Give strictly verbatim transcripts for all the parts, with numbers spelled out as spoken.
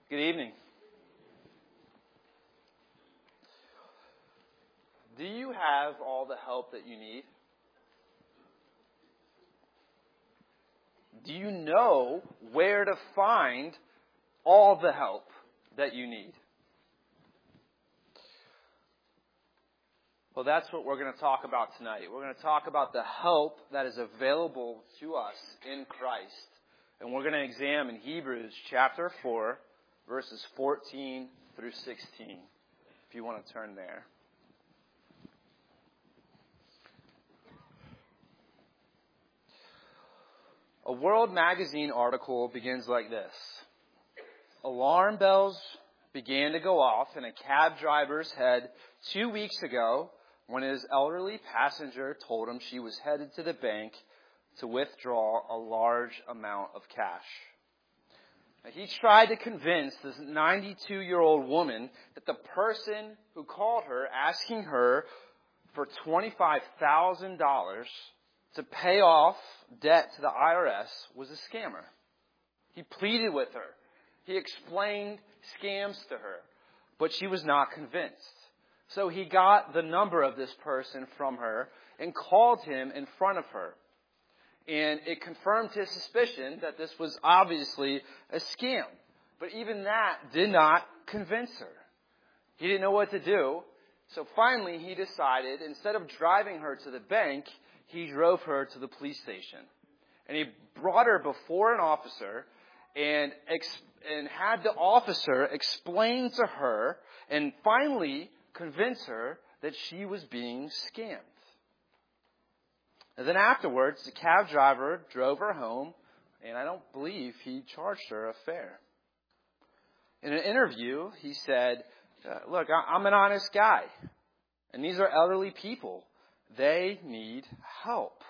Good evening. Do you have all the help that you need? Do you know where to find all the help that you need? Well, that's what we're going to talk about tonight. We're going to talk about the help that is available to us in Christ. And we're going to examine Hebrews chapter four, verses fourteen through sixteen, if you want to turn there. A World Magazine article begins like this. Alarm bells began to go off in a cab driver's head two weeks ago when his elderly passenger told him she was headed to the bank to withdraw a large amount of cash. Now, he tried to convince this ninety-two-year-old woman that the person who called her asking her for twenty-five thousand dollars to pay off debt to the I R S was a scammer. He pleaded with her. He explained scams to her, but she was not convinced. So he got the number of this person from her and called him in front of her. And it confirmed his suspicion that this was obviously a scam. But even that did not convince her. He didn't know what to do. So finally he decided, instead of driving her to the bank, he drove her to the police station. And he brought her before an officer and ex- and had the officer explain to her and finally convince her that she was being scammed. And then afterwards, the cab driver drove her home, and I don't believe he charged her a fare. In an interview, he said, uh, look, I'm an honest guy, and these are elderly people. They need help.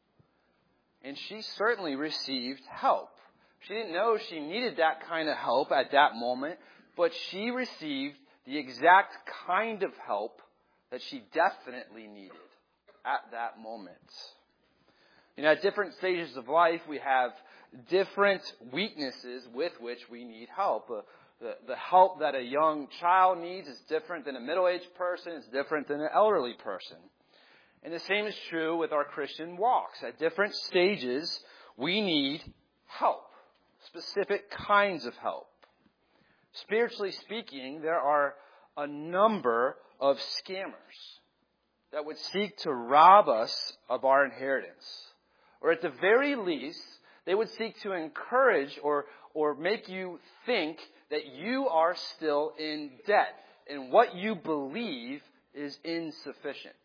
And she certainly received help. She didn't know she needed that kind of help at that moment, but she received the exact kind of help that she definitely needed at that moment. You know, at different stages of life, we have different weaknesses with which we need help. Uh, the, the help that a young child needs is different than a middle-aged person. It's different than an elderly person. And the same is true with our Christian walks. At different stages, we need help, specific kinds of help. Spiritually speaking, there are a number of scammers that would seek to rob us of our inheritance. Or at the very least, they would seek to encourage or, or make you think that you are still in debt and what you believe is insufficient.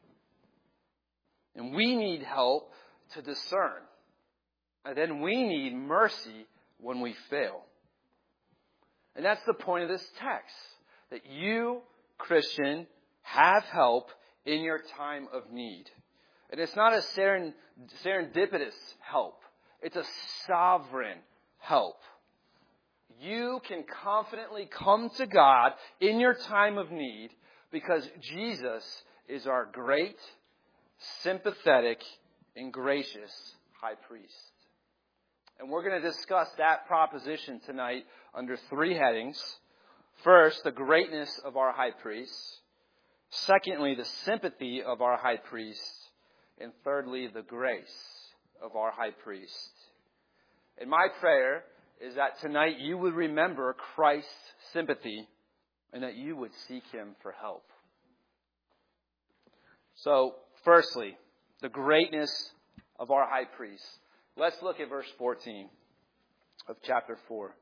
And we need help to discern. And then we need mercy when we fail. And that's the point of this text. That you, Christian, have help in your time of need. And it's not a seren- serendipitous help. It's a sovereign help. You can confidently come to God in your time of need because Jesus is our great, sympathetic, and gracious high priest. And we're going to discuss that proposition tonight under three headings. First, the greatness of our high priest. Secondly, the sympathy of our high priest. And thirdly, the grace of our high priest. And my prayer is that tonight you would remember Christ's sympathy and that you would seek him for help. So, firstly, the greatness of our high priest. Let's look at verse fourteen of chapter four.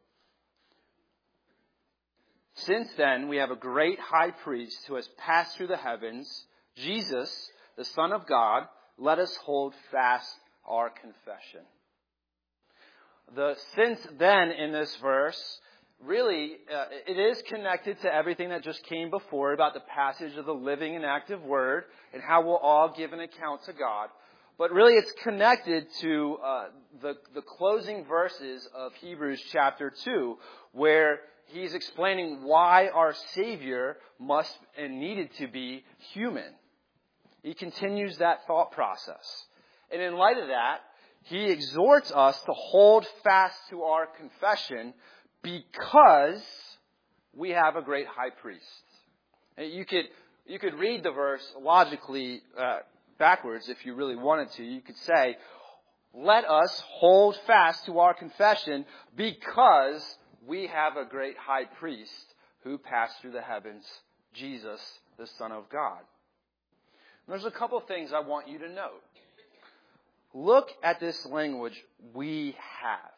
Since then, we have a great high priest who has passed through the heavens, Jesus, the Son of God. Let us hold fast our confession. The since then in this verse, really, uh, it is connected to everything that just came before about the passage of the living and active Word and how we'll all give an account to God. But really, it's connected to uh, the, the closing verses of Hebrews chapter two, where he's explaining why our Savior must and needed to be human. He continues that thought process. And in light of that, he exhorts us to hold fast to our confession because we have a great high priest. And you could you could read the verse logically uh, backwards if you really wanted to. You could say, let us hold fast to our confession because we have a great high priest who passed through the heavens, Jesus, the Son of God. And there's a couple things I want you to note. Look at this language, we have.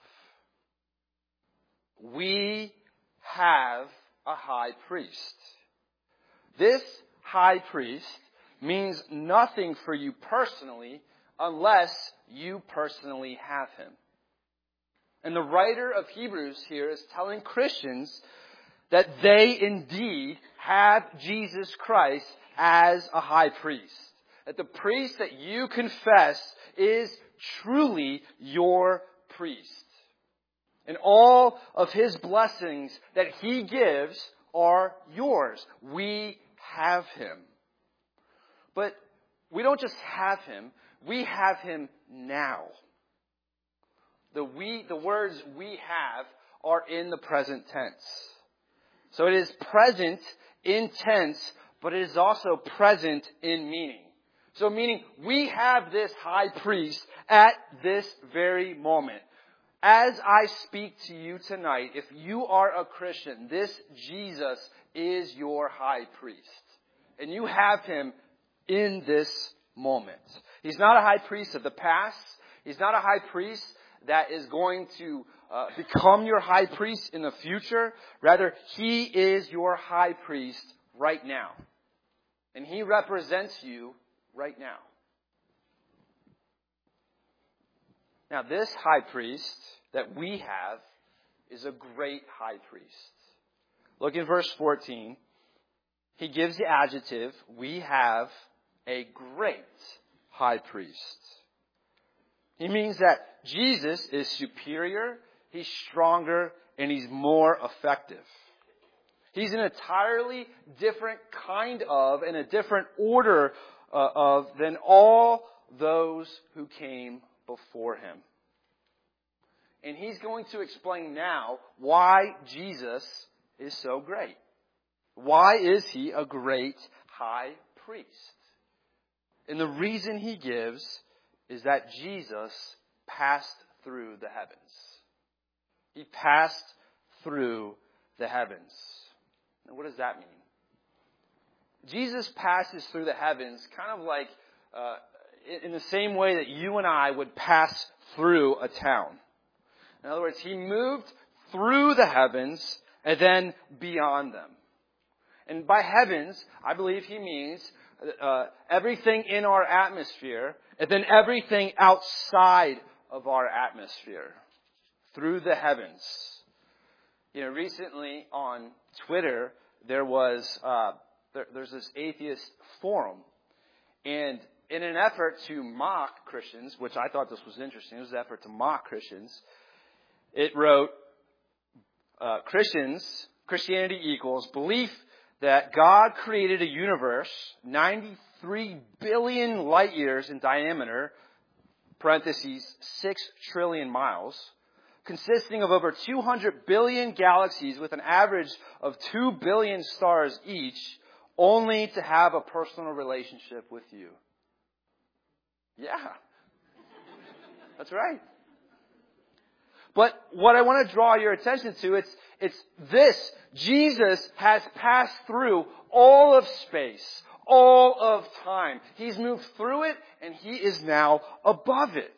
We have a high priest. This high priest means nothing for you personally unless you personally have him. And the writer of Hebrews here is telling Christians that they indeed have Jesus Christ as a high priest. That the priest that you confess is truly your priest. And all of his blessings that he gives are yours. We have him. But we don't just have him, we have him now. The we, the words we have are in the present tense. So it is present in tense, but it is also present in meaning. So meaning we have this high priest at this very moment. As I speak to you tonight, if you are a Christian, this Jesus is your high priest. And you have him in this moment. He's not a high priest of the past. He's not a high priest that is going to uh, become your high priest in the future. Rather, he is your high priest right now. And he represents you right now. Now, this high priest that we have is a great high priest. Look in verse fourteen. He gives the adjective, we have a great high priest. He means that Jesus is superior, he's stronger, and he's more effective. He's an entirely different kind of and a different order uh, of than all those who came before him. And he's going to explain now why Jesus is so great. Why is he a great high priest? And the reason he gives is that Jesus passed through the heavens. He passed through the heavens. Now, what does that mean? Jesus passes through the heavens kind of like uh, in the same way that you and I would pass through a town. In other words, he moved through the heavens and then beyond them. And by heavens, I believe he means uh, everything in our atmosphere and then everything outside of our atmosphere. Through the heavens. You know, recently on Twitter, there was, uh, there, there's this atheist forum. And in an effort to mock Christians, which I thought this was interesting, it was an effort to mock Christians, it wrote, uh, Christians, Christianity equals belief that God created a universe ninety-three billion light years in diameter, parentheses, six trillion miles, consisting of over two hundred billion galaxies with an average of two billion stars each, only to have a personal relationship with you. Yeah. That's right. But what I want to draw your attention to, it's it's this. Jesus has passed through all of space, all of time. He's moved through it, and he is now above it.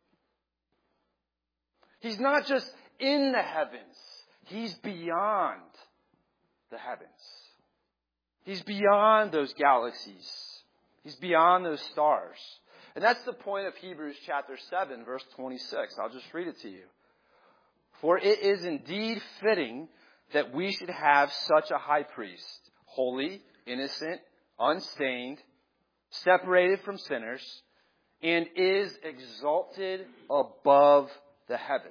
He's not just in the heavens. He's beyond the heavens. He's beyond those galaxies. He's beyond those stars. And that's the point of Hebrews chapter seven, verse twenty-six. I'll just read it to you. For it is indeed fitting that we should have such a high priest, holy, innocent, unstained, separated from sinners, and is exalted above the heavens.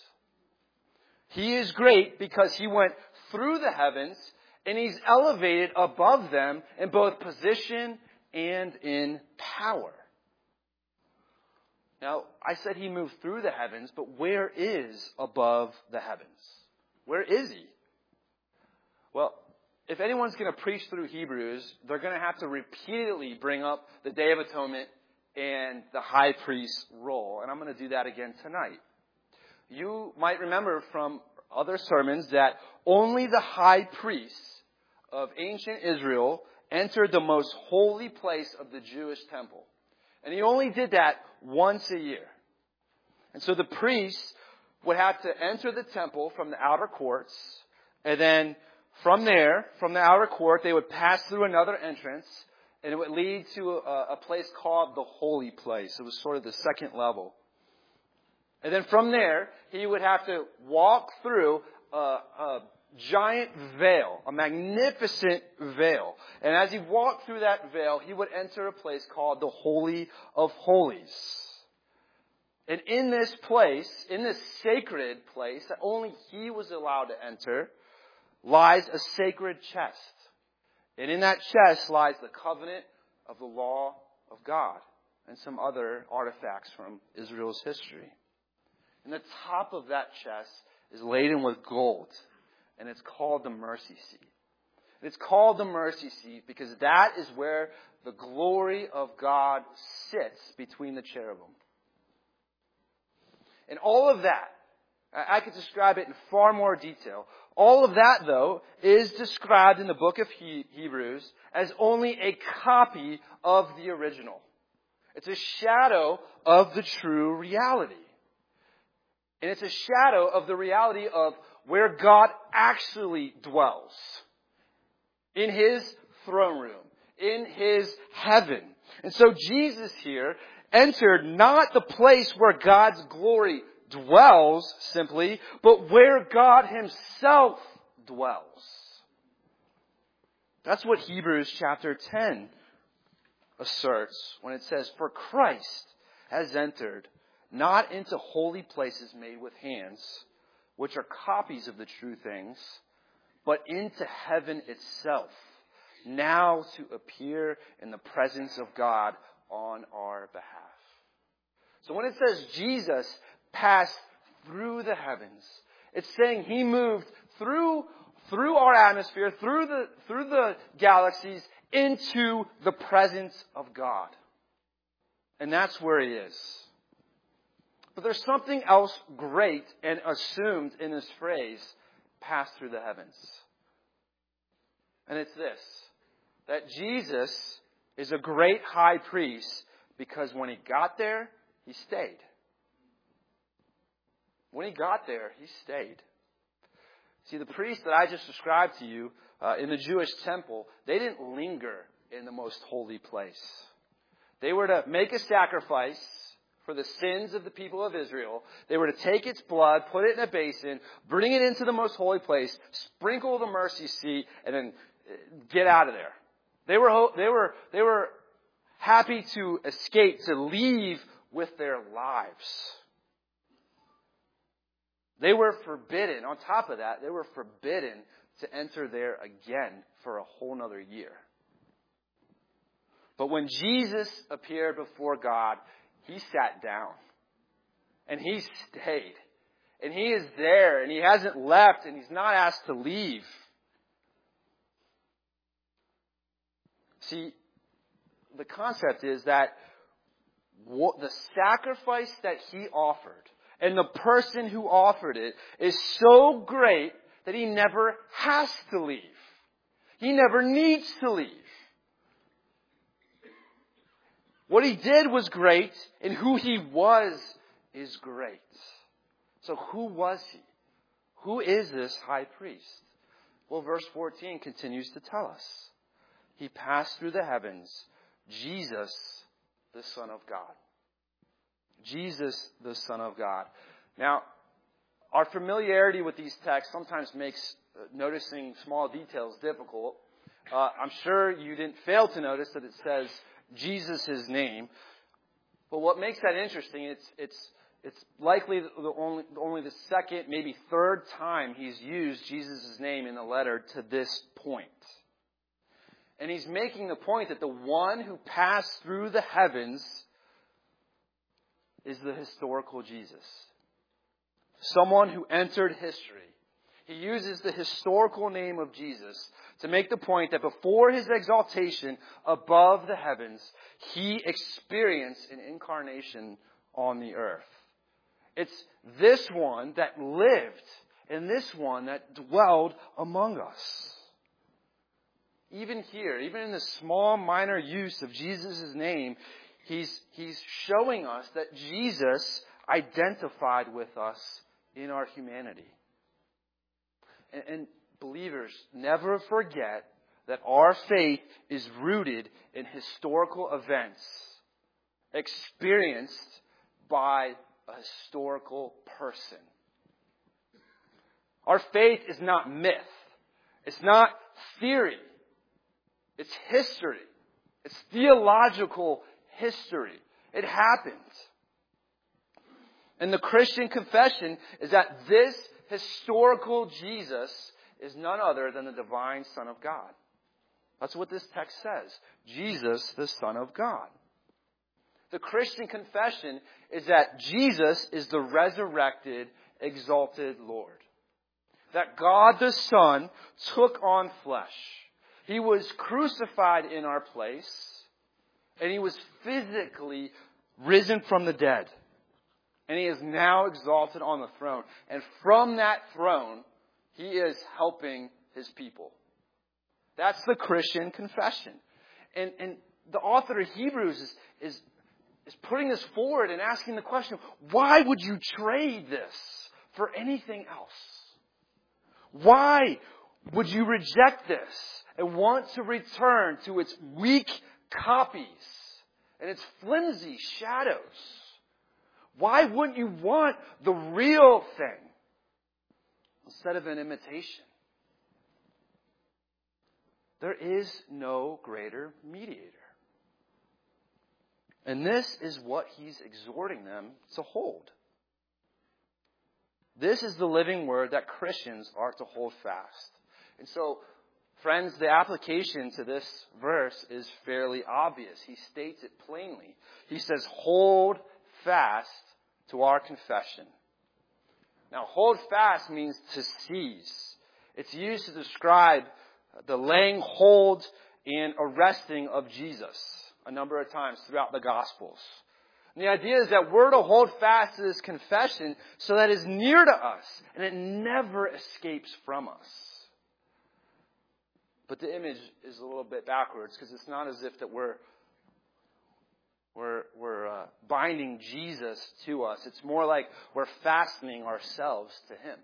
He is great because he went through the heavens and he's elevated above them in both position and in power. Now, I said he moved through the heavens, but where is above the heavens? Where is he? Well, if anyone's going to preach through Hebrews, they're going to have to repeatedly bring up the Day of Atonement and the high priest's role. And I'm going to do that again tonight. You might remember from other sermons that only the high priests of ancient Israel entered the most holy place of the Jewish temple. And he only did that once a year. And so the priests would have to enter the temple from the outer courts, and then from there, from the outer court, they would pass through another entrance, and it would lead to a, a place called the holy place. It was sort of the second level. And then from there, he would have to walk through a, a giant veil, a magnificent veil. And as he walked through that veil, he would enter a place called the Holy of Holies. And in this place, in this sacred place that only he was allowed to enter, lies a sacred chest. And in that chest lies the covenant of the law of God and some other artifacts from Israel's history. And the top of that chest is laden with gold, and it's called the mercy seat. And it's called the mercy seat because that is where the glory of God sits between the cherubim. And all of that, I could describe it in far more detail. All of that, though, is described in the book of he- Hebrews as only a copy of the original. It's a shadow of the true reality. And it's a shadow of the reality of where God actually dwells. In His throne room. In His heaven. And so Jesus here entered not the place where God's glory dwells simply, but where God Himself dwells. That's what Hebrews chapter ten asserts when it says, "For Christ has entered not into holy places made with hands, which are copies of the true things, but into heaven itself, now to appear in the presence of God on our behalf." So when it says Jesus passed through the heavens, it's saying He moved through, through our atmosphere, through the, through the galaxies, into the presence of God. And that's where He is. But there's something else great and assumed in this phrase, pass through the heavens. And it's this, that Jesus is a great high priest because when He got there, He stayed. When He got there, He stayed. See, the priests that I just described to you uh, in the Jewish temple, they didn't linger in the most holy place. They were to make a sacrifice for the sins of the people of Israel. They were to take its blood, put it in a basin, bring it into the most holy place, sprinkle the mercy seat, and then get out of there. They were, they were, they were happy to escape, to leave with their lives. They were forbidden, on top of that, they were forbidden to enter there again for a whole nother year. But when Jesus appeared before God, He sat down. And He stayed. And He is there. And He hasn't left. And He's not asked to leave. See, the concept is that the sacrifice that He offered and the person who offered it is so great that He never has to leave. He never needs to leave. What He did was great, and who He was is great. So who was He? Who is this high priest? Well, verse fourteen continues to tell us. He passed through the heavens, Jesus, the Son of God. Jesus, the Son of God. Now, our familiarity with these texts sometimes makes noticing small details difficult. Uh, I'm sure you didn't fail to notice that it says Jesus' His name. But what makes that interesting, it's it's it's likely the only only the second, maybe third time He's used Jesus' name in the letter to this point. And He's making the point that the one who passed through the heavens is the historical Jesus. Someone who entered history. He uses the historical name of Jesus to make the point that before his exaltation above the heavens, he experienced an incarnation on the earth. It's this one that lived and this one that dwelled among us. Even here, even in the small minor use of Jesus' name, he's, he's showing us that Jesus identified with us in our humanity. And, and believers, never forget that our faith is rooted in historical events experienced by a historical person. Our faith is not myth. It's not theory. It's history. It's theological history. It happened. And the Christian confession is that this historical Jesus is none other than the divine Son of God. That's what this text says. Jesus, the Son of God. The Christian confession is that Jesus is the resurrected, exalted Lord. That God the Son took on flesh. He was crucified in our place, and he was physically risen from the dead. And he is now exalted on the throne. And from that throne, he is helping his people. That's the Christian confession. And, and the author of Hebrews is, is, is putting this forward and asking the question, why would you trade this for anything else? Why would you reject this and want to return to its weak copies and its flimsy shadows? Why wouldn't you want the real thing instead of an imitation? There is no greater mediator. And this is what he's exhorting them to hold. This is the living word that Christians are to hold fast. And so, friends, the application to this verse is fairly obvious. He states it plainly. He says, hold fast to our confession. Now, hold fast means to seize. It's used to describe the laying hold and arresting of Jesus a number of times throughout the Gospels. And the idea is that we're to hold fast to this confession so that it's near to us and it never escapes from us. But the image is a little bit backwards because it's not as if that we're we're we're uh, binding Jesus to us. It's more like we're fastening ourselves to him.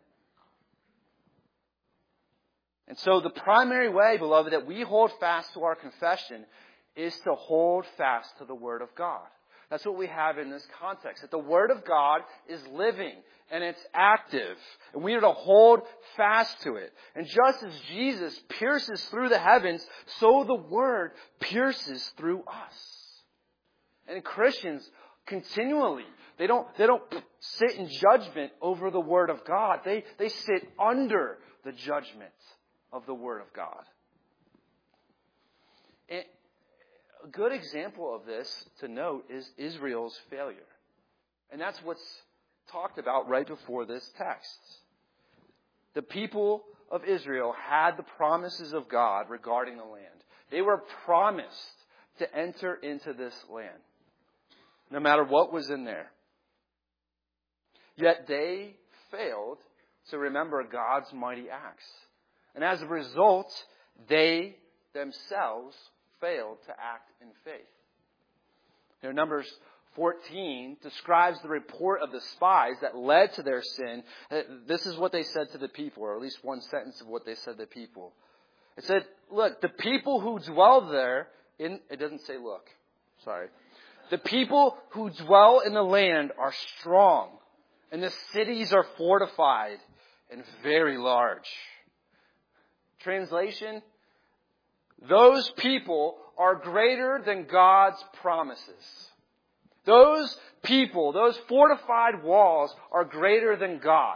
And so the primary way, beloved, that we hold fast to our confession is to hold fast to the Word of God. That's what we have in this context. That the Word of God is living and it's active. And we are to hold fast to it. And just as Jesus pierces through the heavens, so the Word pierces through us. And Christians continually, they don't, they don't sit in judgment over the Word of God. They, they sit under the judgment of the Word of God. And a good example of this to note is Israel's failure. And that's what's talked about right before this text. The people of Israel had the promises of God regarding the land. They were promised to enter into this land, no matter what was in there. Yet they failed to remember God's mighty acts. And as a result, they themselves failed to act in faith. You know, Numbers fourteen describes the report of the spies that led to their sin. This is what they said to the people, or at least one sentence of what they said to the people. It said, look, the people who dwell there, in it doesn't say look, sorry. The people who dwell in the land are strong, and the cities are fortified and very large. Translation, those people are greater than God's promises. Those people, those fortified walls are greater than God.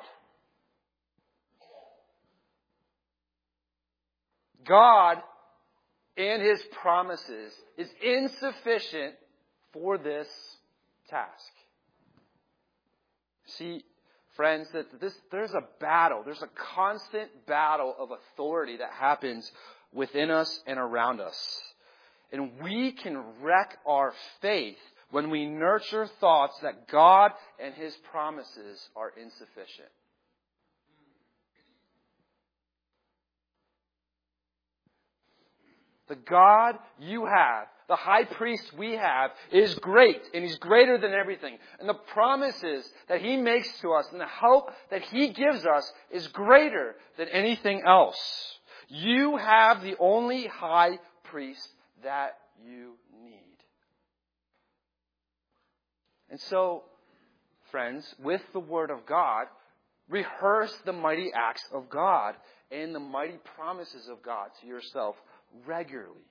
God and his promises is insufficient for this task. See, friends, that this, there's a battle. There's a constant battle of authority that happens within us and around us. And we can wreck our faith when we nurture thoughts that God and His promises are insufficient. The God you have, the high priest we have, is great, and He's greater than everything. And the promises that He makes to us and the help that He gives us is greater than anything else. You have the only high priest that you need. And so, friends, with the Word of God, rehearse the mighty acts of God and the mighty promises of God to yourself regularly.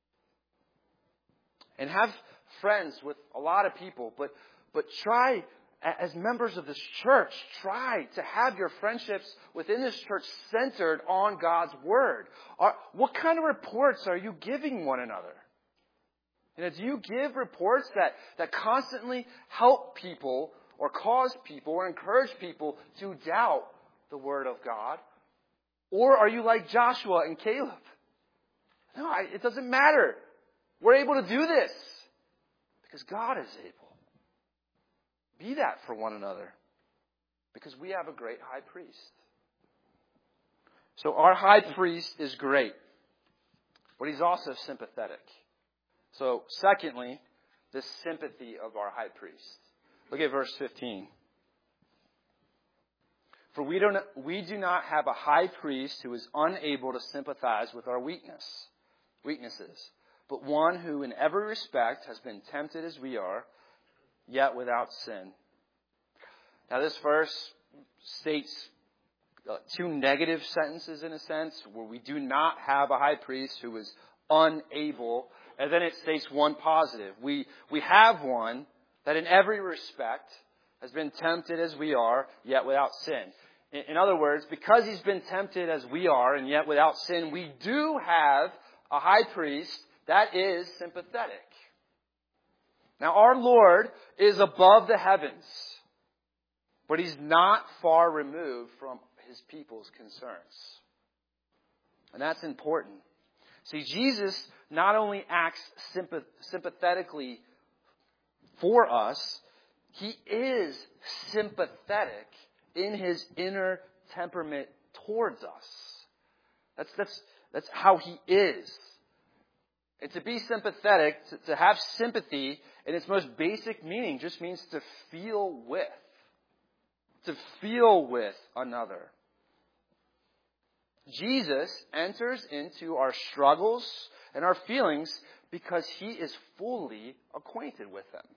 And have friends with a lot of people, but but try, as members of this church, try to have your friendships within this church centered on God's Word. Are, what kind of reports are you giving one another? You know, do you give reports that, that constantly help people or cause people or encourage people to doubt the Word of God? Or are you like Joshua and Caleb? No, I, it doesn't matter. We're able to do this because God is able. Be that for one another because we have a great high priest. So our high priest is great, but he's also sympathetic. So secondly, the sympathy of our high priest. Look at verse fifteen. For we don't we do not have a high priest who is unable to sympathize with our weakness, weaknesses, but one who in every respect has been tempted as we are, yet without sin. Now this verse states uh, two negative sentences in a sense, where we do not have a high priest who is unable, and then it states one positive. We we have one that in every respect has been tempted as we are, yet without sin. In, in other words, because he's been tempted as we are, and yet without sin, we do have a high priest that is sympathetic. Now, our Lord is above the heavens, but he's not far removed from his people's concerns. And that's important. See, Jesus not only acts sympath- sympathetically for us, he is sympathetic in his inner temperament towards us. That's, that's, that's how he is. And to be sympathetic, to, to have sympathy in its most basic meaning just means to feel with. To feel with another. Jesus enters into our struggles and our feelings because he is fully acquainted with them.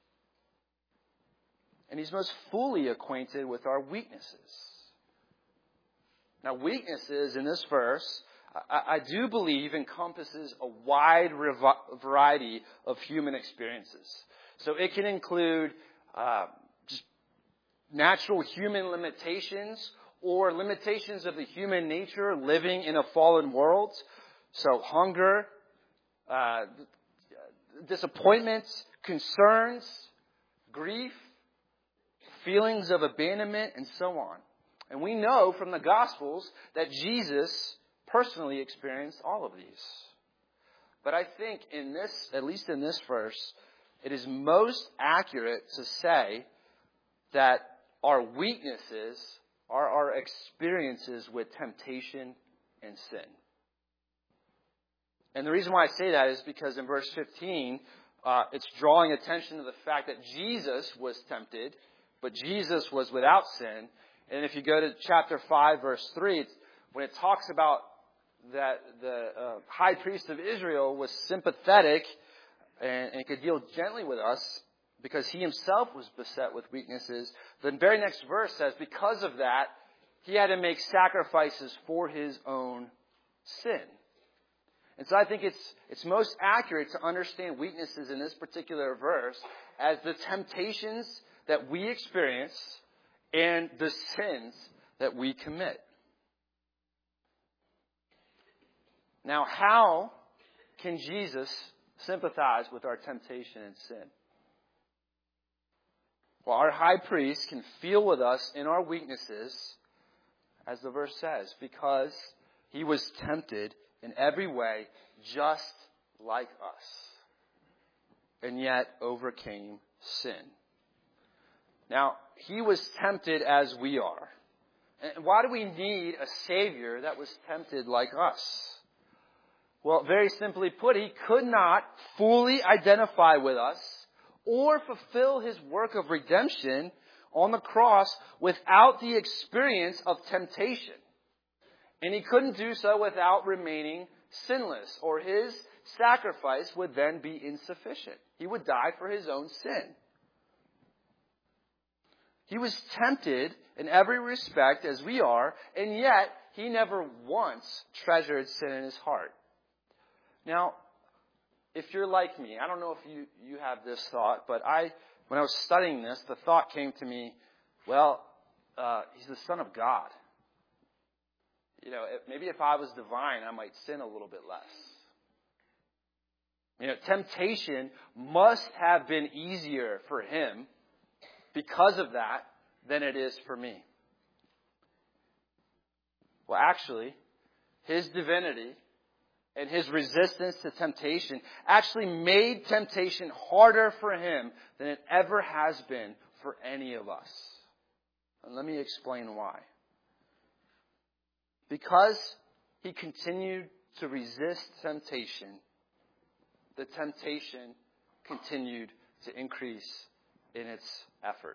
And he's most fully acquainted with our weaknesses. Now, weaknesses in this verse, I, I do believe, encompasses a wide rev- variety of human experiences. So it can include uh, just natural human limitations or limitations of the human nature living in a fallen world. So hunger, uh, disappointments, concerns, grief, feelings of abandonment, and so on. And we know from the Gospels that Jesus personally experienced all of these. But I think in this, at least in this verse, it is most accurate to say that our weaknesses are our experiences with temptation and sin. And the reason why I say that is because in verse fifteen, uh, it's drawing attention to the fact that Jesus was tempted, but Jesus was without sin. And if you go to chapter five, verse three, it's, when it talks about that the uh, high priest of Israel was sympathetic and, and could deal gently with us because he himself was beset with weaknesses, the very next verse says, because of that, he had to make sacrifices for his own sin. And so I think it's it's most accurate to understand weaknesses in this particular verse as the temptations that we experience and the sins that we commit. Now, how can Jesus sympathize with our temptation and sin? Well, our high priest can feel with us in our weaknesses, as the verse says, because he was tempted in every way just like us, and yet overcame sin. Now, he was tempted as we are. And why do we need a Savior that was tempted like us? Well, very simply put, he could not fully identify with us or fulfill his work of redemption on the cross without the experience of temptation. And he couldn't do so without remaining sinless, or his sacrifice would then be insufficient. He would die for his own sin. He was tempted in every respect as we are, and yet he never once treasured sin in his heart. Now, if you're like me, I don't know if you, you have this thought, but I, when I was studying this, the thought came to me, well, uh, he's the Son of God. You know, if, maybe if I was divine, I might sin a little bit less. You know, temptation must have been easier for him because of that than it is for me. Well, actually, his divinity and his resistance to temptation actually made temptation harder for him than it ever has been for any of us. And let me explain why. Because he continued to resist temptation, the temptation continued to increase in its effort.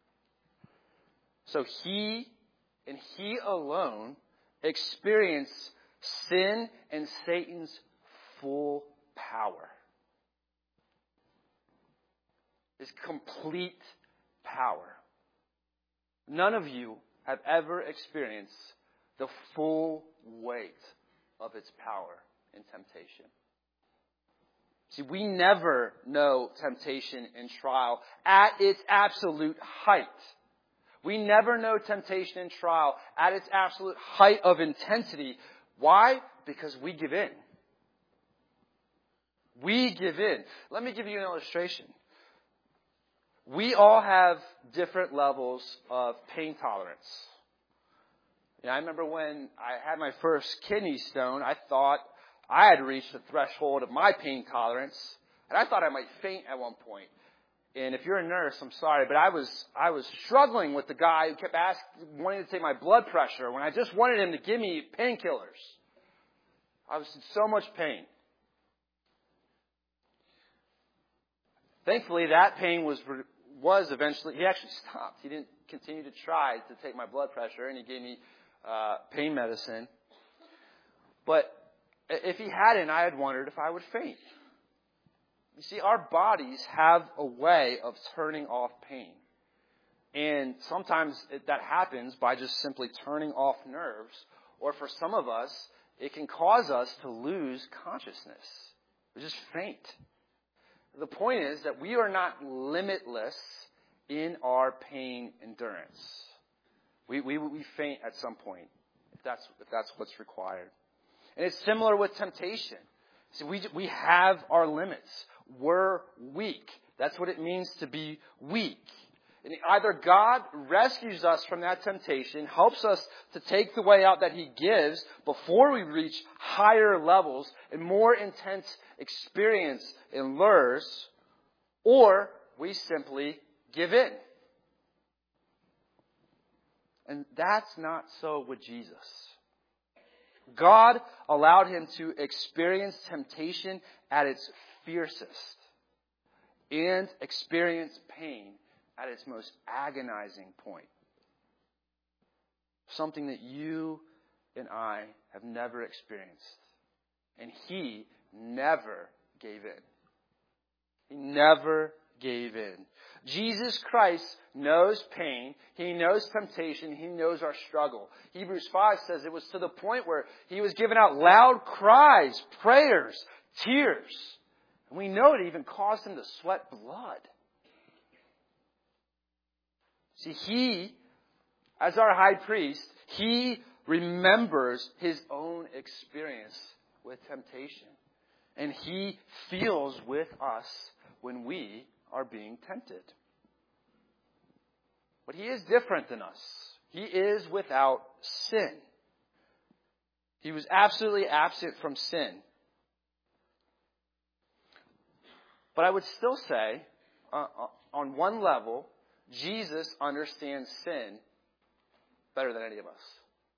So he and he alone experienced sin and Satan's full power. His complete power. None of you have ever experienced the full weight of its power in temptation. See, we never know temptation and trial at its absolute height. We never know temptation and trial at its absolute height of intensity. Why? Because we give in. We give in. Let me give you an illustration. We all have different levels of pain tolerance. You know, I remember when I had my first kidney stone, I thought I had reached the threshold of my pain tolerance, and I thought I might faint at one point. And if you're a nurse, I'm sorry, but I was I was struggling with the guy who kept asking, wanting to take my blood pressure when I just wanted him to give me painkillers. I was in so much pain. Thankfully, that pain was was eventually, he actually stopped. He didn't continue to try to take my blood pressure, and he gave me uh, pain medicine. But if he hadn't, I had wondered if I would faint. You see, our bodies have a way of turning off pain. And sometimes it, that happens by just simply turning off nerves. Or for some of us, it can cause us to lose consciousness. We just faint. The point is that we are not limitless in our pain endurance. We, we, we faint at some point, if that's, if that's what's required. And it's similar with temptation. See, we, we have our limits. We're weak. That's what it means to be weak. And either God rescues us from that temptation, helps us to take the way out that He gives before we reach higher levels and more intense experience and lures, or we simply give in. And that's not so with Jesus. God allowed Him to experience temptation at its fiercest and experience pain at its most agonizing point. Something that you and I have never experienced. And He never gave in. He never gave in. Jesus Christ knows pain. He knows temptation. He knows our struggle. Hebrews five says it was to the point where He was giving out loud cries, prayers, tears. And we know it even caused Him to sweat blood. See, He, as our high priest, He remembers His own experience with temptation. And He feels with us when we are being tempted. But he is different than us. He is without sin. He was absolutely absent from sin. But I would still say, uh, on one level, Jesus understands sin better than any of us.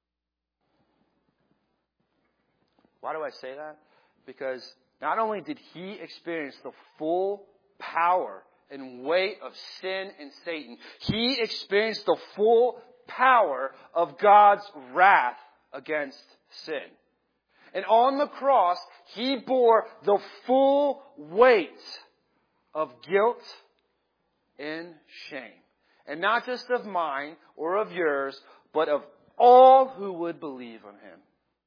Why do I say that? Because not only did he experience the full power and weight of sin and Satan, he experienced the full power of God's wrath against sin. And on the cross, he bore the full weight of guilt and shame. And not just of mine or of yours, but of all who would believe on him.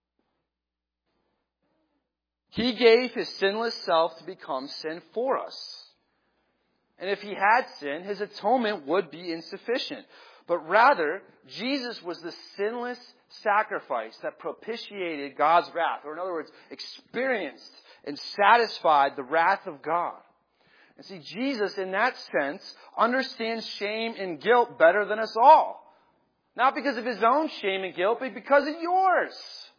He gave his sinless self to become sin for us. And if he had sinned, his atonement would be insufficient. But rather, Jesus was the sinless sacrifice that propitiated God's wrath. Or in other words, experienced and satisfied the wrath of God. And see, Jesus, in that sense, understands shame and guilt better than us all. Not because of his own shame and guilt, but because of yours.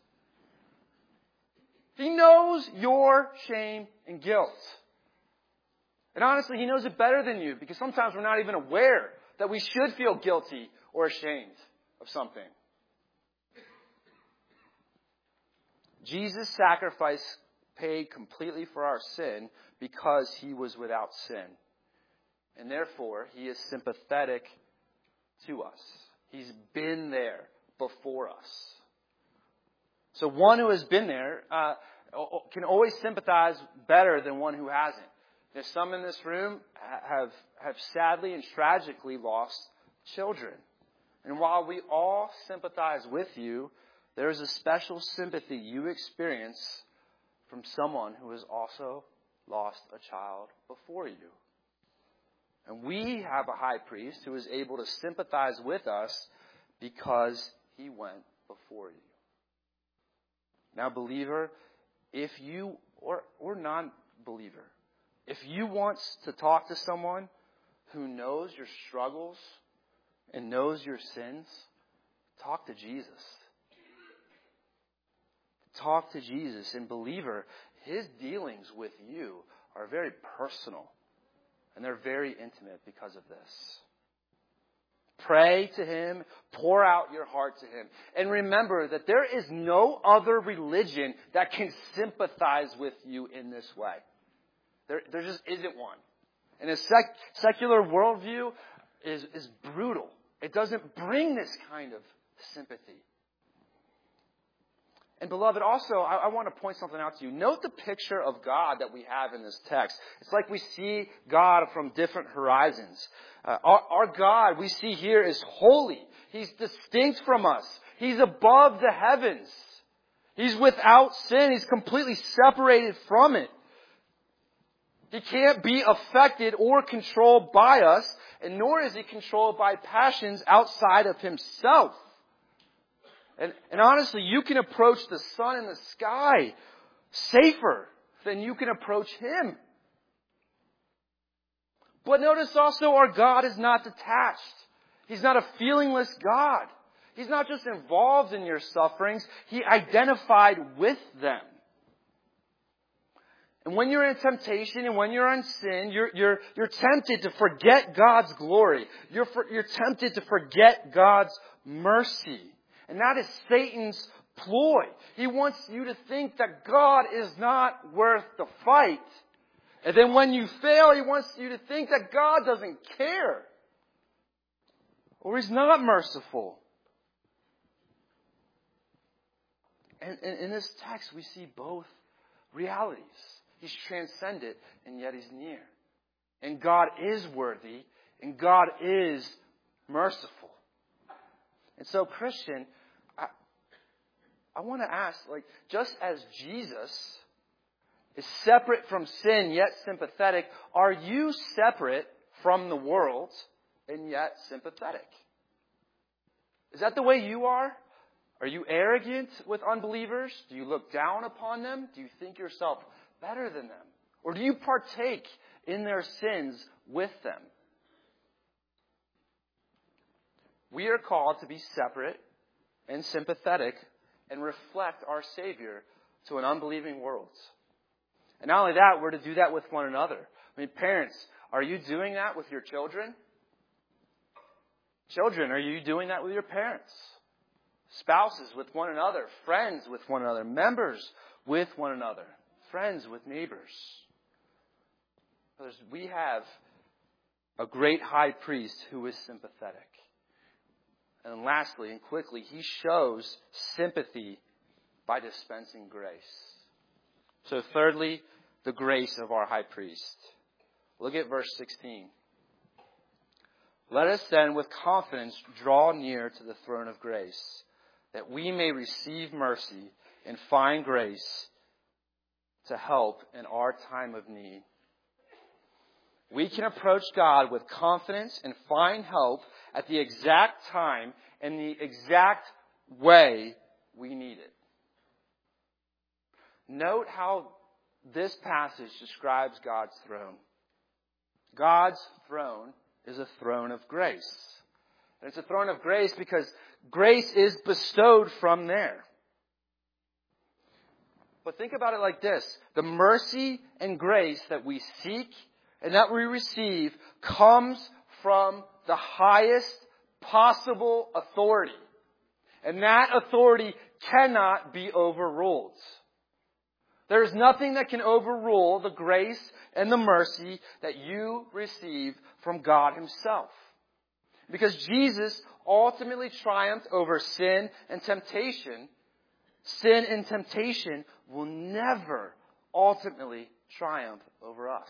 He knows your shame and guilt. And honestly, he knows it better than you, because sometimes we're not even aware that we should feel guilty or ashamed of something. Jesus' sacrifice paid completely for our sin because he was without sin. And therefore, he is sympathetic to us. He's been there before us. So one who has been there uh, can always sympathize better than one who hasn't. There's some in this room have have sadly and tragically lost children. And while we all sympathize with you, there is a special sympathy you experience from someone who has also lost a child before you. And we have a high priest who is able to sympathize with us because he went before you. Now, believer, if you, or, or non-believer, if you want to talk to someone who knows your struggles and knows your sins, talk to Jesus. Talk to Jesus. And believer, his dealings with you are very personal. And they're very intimate because of this. Pray to him. Pour out your heart to him. And remember that there is no other religion that can sympathize with you in this way. There, there just isn't one. And a sec, secular worldview is, is brutal. It doesn't bring this kind of sympathy. And beloved, also, I, I want to point something out to you. Note the picture of God that we have in this text. It's like we see God from different horizons. Uh, our, our God, we see here, is holy. He's distinct from us. He's above the heavens. He's without sin. He's completely separated from it. He can't be affected or controlled by us, and nor is he controlled by passions outside of himself. And, and honestly, you can approach the sun in the sky safer than you can approach him. But notice also, our God is not detached. He's not a feelingless God. He's not just involved in your sufferings. He identified with them. And when you're in temptation and when you're in sin, you're, you're, you're tempted to forget God's glory. You're, for, you're tempted to forget God's mercy. And that is Satan's ploy. He wants you to think that God is not worth the fight. And then when you fail, he wants you to think that God doesn't care. Or he's not merciful. And, and in this text, we see both realities. He's transcendent, and yet he's near. And God is worthy, and God is merciful. And so, Christian, I, I want to ask, like, just as Jesus is separate from sin, yet sympathetic, are you separate from the world, and yet sympathetic? Is that the way you are? Are you arrogant with unbelievers? Do you look down upon them? Do you think yourself better than them? Or do you partake in their sins with them? We are called to be separate and sympathetic and reflect our Savior to an unbelieving world. And not only that, we're to do that with one another. I mean, parents, are you doing that with your children? Children, are you doing that with your parents? Spouses with one another, friends with one another, members with one another, friends with neighbors. Brothers, we have a great high priest who is sympathetic. And lastly and quickly, he shows sympathy by dispensing grace. So thirdly, the grace of our high priest. Look at verse sixteen. Let us then with confidence draw near to the throne of grace, that we may receive mercy and find grace to help in our time of need. We can approach God with confidence and find help at the exact time and the exact way we need it. Note how this passage describes God's throne. God's throne is a throne of grace. And it's a throne of grace because grace is bestowed from there. But think about it like this. The mercy and grace that we seek and that we receive comes from the highest possible authority. And that authority cannot be overruled. There is nothing that can overrule the grace and the mercy that you receive from God Himself. Because Jesus ultimately triumphed over sin and temptation, sin and temptation will never ultimately triumph over us.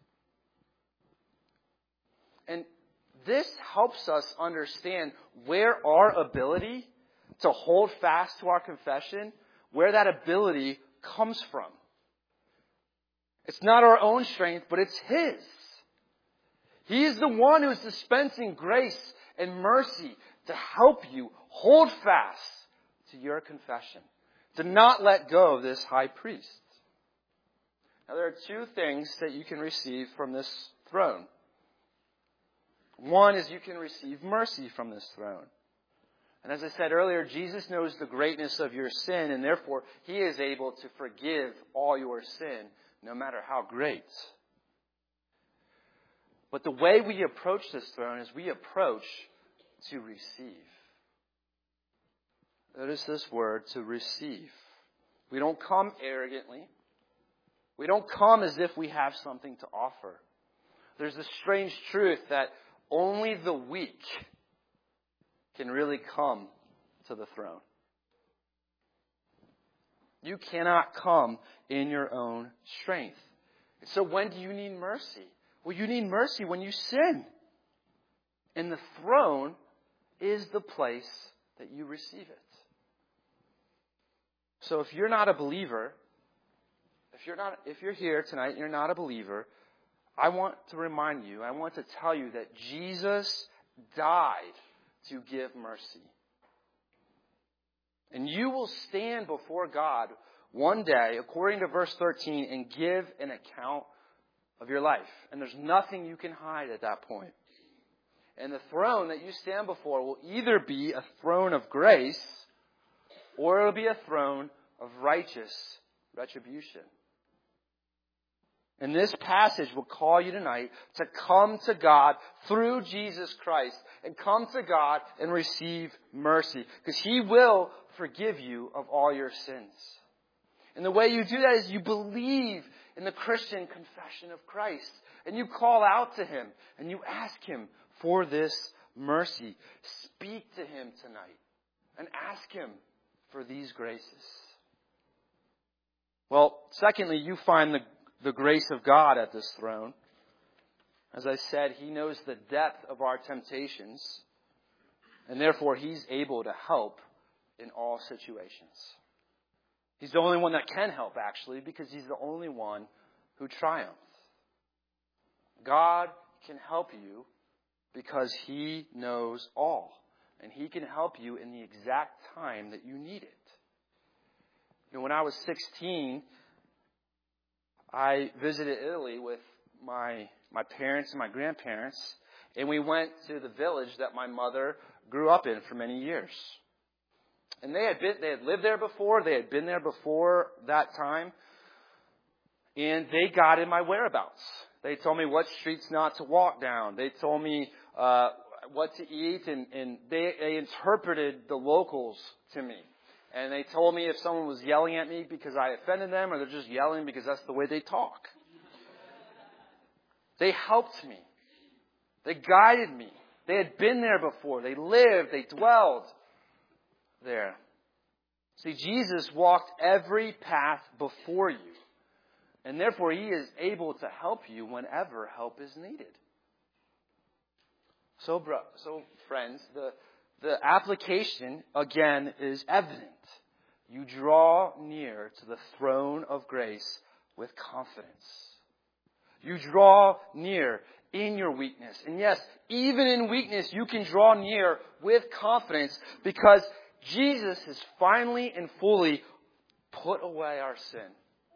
And this helps us understand where our ability to hold fast to our confession, where that ability comes from. It's not our own strength, but it's His. He is the one who is dispensing grace and mercy to help you hold fast to your confession, to not let go of this high priest. Now, there are two things that you can receive from this throne. One is you can receive mercy from this throne. And as I said earlier, Jesus knows the greatness of your sin, and therefore He is able to forgive all your sin, no matter how great. But the way we approach this throne is we approach to receive. Notice this word, to receive. We don't come arrogantly. We don't come as if we have something to offer. There's this strange truth that only the weak can really come to the throne. You cannot come in your own strength. So when do you need mercy? Well, you need mercy when you sin. And the throne is the place that you receive it. So if you're not a believer, if you're not, if you're here tonight and you're not a believer, I want to remind you, I want to tell you that Jesus died to give mercy. And you will stand before God one day, according to verse thirteen, and give an account of your life. And there's nothing you can hide at that point. And the throne that you stand before will either be a throne of grace or it will be a throne of righteous retribution. And this passage will call you tonight to come to God through Jesus Christ and come to God and receive mercy, because He will forgive you of all your sins. And the way you do that is you believe in the Christian confession of Christ, and you call out to Him and you ask Him for this mercy. Speak to Him tonight and ask Him for these graces. Well, secondly, you find the the grace of God at this throne. As I said, He knows the depth of our temptations, and therefore He's able to help in all situations. He's the only one that can help, actually, because He's the only one who triumphed. God can help you because He knows all, and He can help you in the exact time that you need it. You know, when I was sixteen, I visited Italy with my my parents and my grandparents, and we went to the village that my mother grew up in for many years. And they had been, they had lived there before. They had been there before that time. And they got in my whereabouts. They told me what streets not to walk down. They told me uh, what to eat, and, and they, they interpreted the locals to me. And they told me if someone was yelling at me because I offended them, or they're just yelling because that's the way they talk. They helped me. They guided me. They had been there before. They lived. They dwelled there. See, Jesus walked every path before you. And therefore, He is able to help you whenever help is needed. So, bro, so friends, the, the application, again, is evident. You draw near to the throne of grace with confidence. You draw near in your weakness. And yes, even in weakness, you can draw near with confidence because Jesus has finally and fully put away our sin.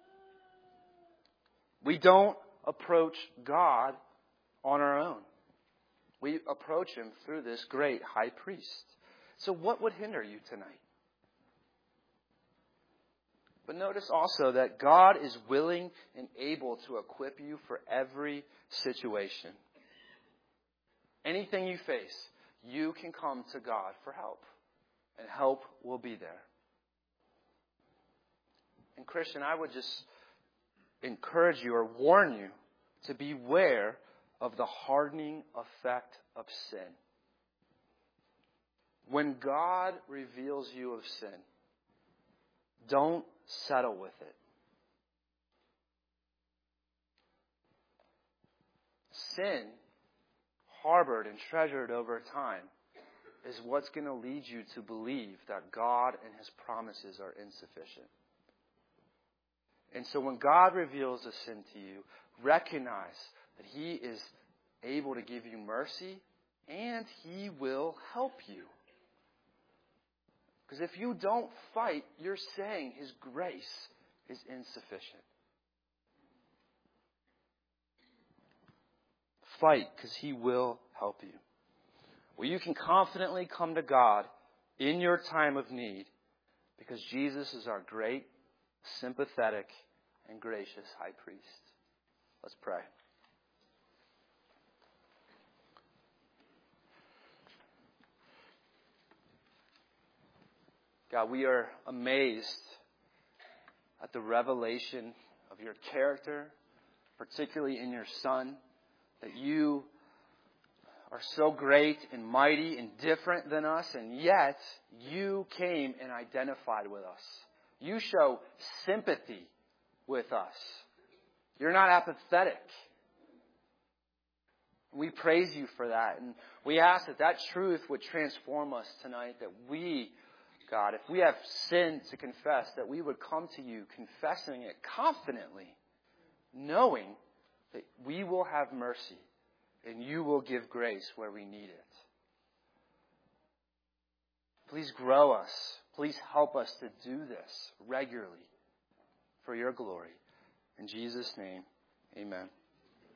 We don't approach God on our own. We approach Him through this great high priest. So what would hinder you tonight? But notice also that God is willing and able to equip you for every situation. Anything you face, you can come to God for help. And help will be there. And Christian, I would just encourage you or warn you to beware of the hardening effect of sin. When God reveals you of sin, don't settle with it. Sin, harbored and treasured over time, is what's going to lead you to believe that God and His promises are insufficient. And so when God reveals a sin to you, recognize that He is able to give you mercy and He will help you. Because if you don't fight, you're saying His grace is insufficient. Fight, because He will help you. Well, you can confidently come to God in your time of need because Jesus is our great, sympathetic, and gracious high priest. Let's pray. God, we are amazed at the revelation of your character, particularly in your Son, that you are so great and mighty and different than us, and yet you came and identified with us. You show sympathy with us. You're not apathetic. We praise you for that, and we ask that that truth would transform us tonight, that we, God, if we have sin to confess, that we would come to you confessing it confidently, knowing that we will have mercy and you will give grace where we need it. Please grow us. Please help us to do this regularly for your glory. In Jesus' name, amen.